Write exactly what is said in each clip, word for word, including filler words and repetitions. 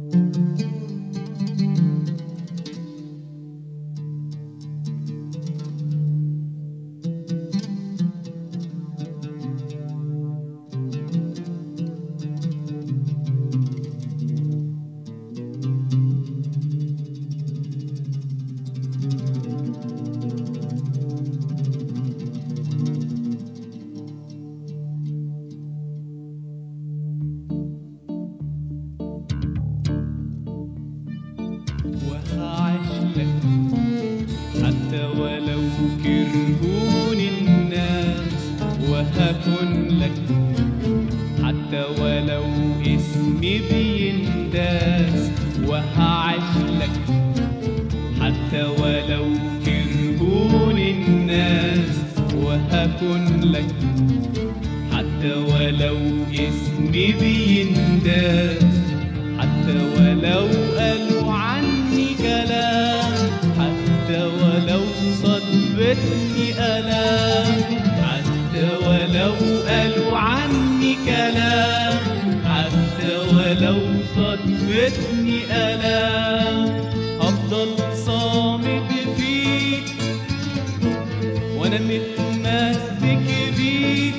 وهعيشلك حتى ولو كرهوني الناس، وهكون لك حتى ولو اسمي بينداس. وهعيشلك حتى ولو كرهوني الناس، وهكون لك حتى ولو اسمي بينداس. حتى ولو قالوا عني كلام، حتى ولو صدفتني آلام، حتى ولو قالوا عني كلام، حتى ولو صدفتني آلام. هفضل صامد فيك وانا متمسك بيك،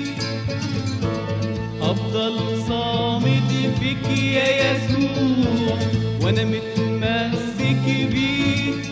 هفضل صامد فيك يا يسوع وانا متمسك بيك.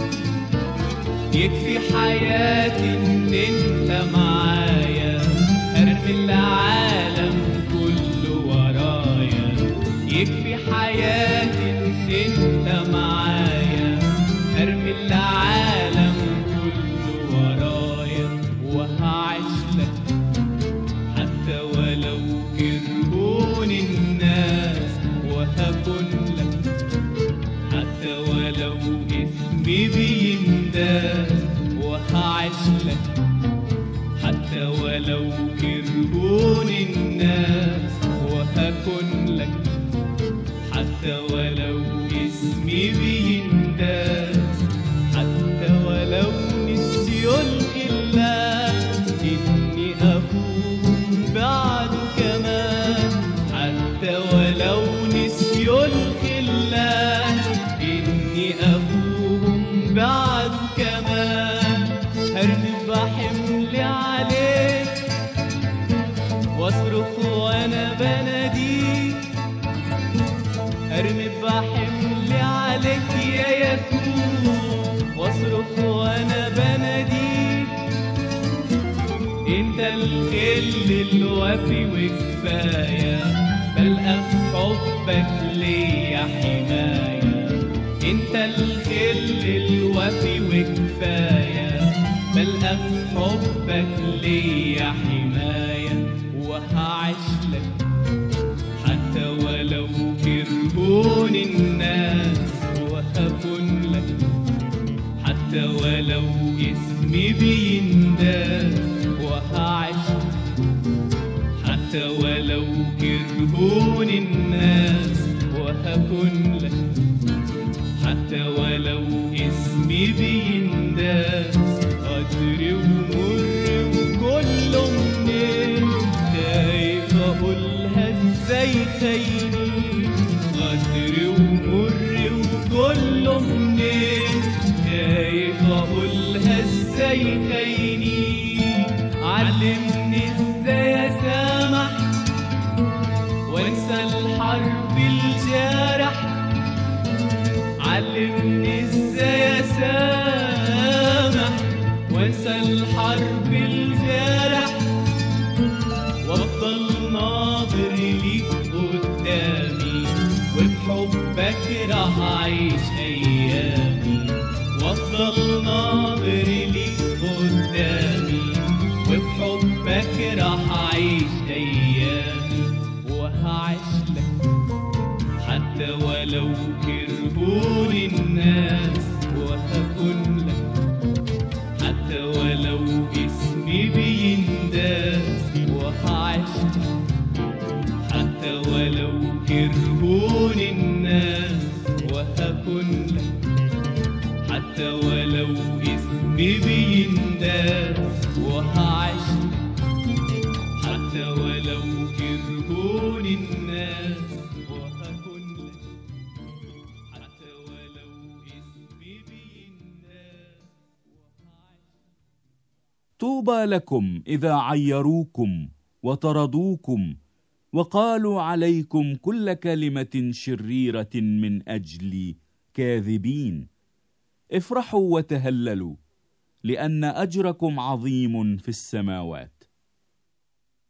يكفي حياتي ان انت معايا، ارمي العالم كله ورايا. يكفي حياتي ان انت معايا، ارمي العالم كله ورايا. وهعيشلك حتى ولو كرهوني الناس، وهكون لك حتى ولو اسمي بينداس. وهعيشلك حتى ولو كرهوني الناس، وهكون لك حتى ولو اسمي بينداس. حتى ولو نسيوا الإله إني أخوهم بعده كمان، حتى ولو نسيوا الإله إني أخوهم بعده كمان. هرمي بحملي عليك واصرخ وانا بناديك، ارمي بحملي عليك يا يسوع واصرخ وانا بناديك. انت الخل الوفي وكفايه، بلقى في حبك ليا حمايه. انت الخل الوفي وكفايه، بلقى في حبك ليا حمايه. وهعيشلك حتى ولو كرهوني الناس، وهكون لك حتى ولو اسمي بينداس. وهعيشلك حتى ولو كرهوني الناس، وهكون لك حتى ولو اسمي بينداس. قدر ومر وكله منين، خايف اقولها ازاي خايني. قدر ومر وكله منين، خايف اقولها ازاي خايني. علمني ازاي اسامح وانسى الحرب الجارح، علمني ازاي اسامح وانسى الحرب الجارح. وافضل ناظر ليك قدامي، وبحبك راح اعيش ايامي. وافضل ناظر ليك قدامي، وبحبك راح اعيش ايامي. وهعيشلك حتى ولو كرهوني الناس، وهكون لك حتى ولو اسمي بينداس. وهعيشلك حتى ولو كرهوني الناس، وهكون لك حتى ولو اسمي بينداس. وهعيشلك حتى ولو كرهوني الناس، وهكون لك طوبى لكم إذا عيروكم وطردوكم وقالوا عليكم كل كلمة شريرة من أجلي كاذبين. افرحوا وتهللوا، لأن أجركم عظيم في السماوات.